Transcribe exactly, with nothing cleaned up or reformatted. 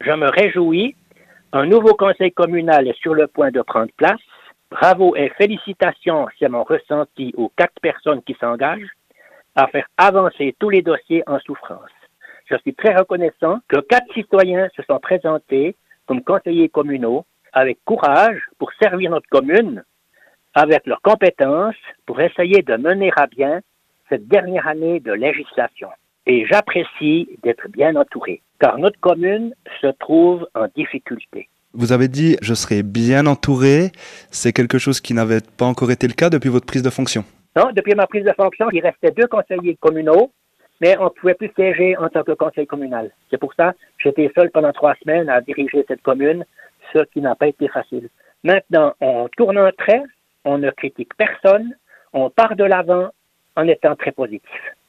Je me réjouis. Un nouveau conseil communal est sur le point de prendre place. Bravo et félicitations, c'est mon ressenti aux quatre personnes qui s'engagent à faire avancer tous les dossiers en souffrance. Je suis très reconnaissant que quatre citoyens se sont présentés comme conseillers communaux avec courage pour servir notre commune, avec leurs compétences pour essayer de mener à bien cette dernière année de législation. Et j'apprécie d'être bien entouré, car notre commune se trouve en difficulté. Vous avez dit « je serai bien entouré ». C'est quelque chose qui n'avait pas encore été le cas depuis votre prise de fonction? Non, depuis ma prise de fonction, il restait deux conseillers communaux, mais on ne pouvait plus siéger en tant que conseil communal. C'est pour ça que j'étais seul pendant trois semaines à diriger cette commune, ce qui n'a pas été facile. Maintenant, on tourne un trait, on ne critique personne, on part de l'avant en étant très positif.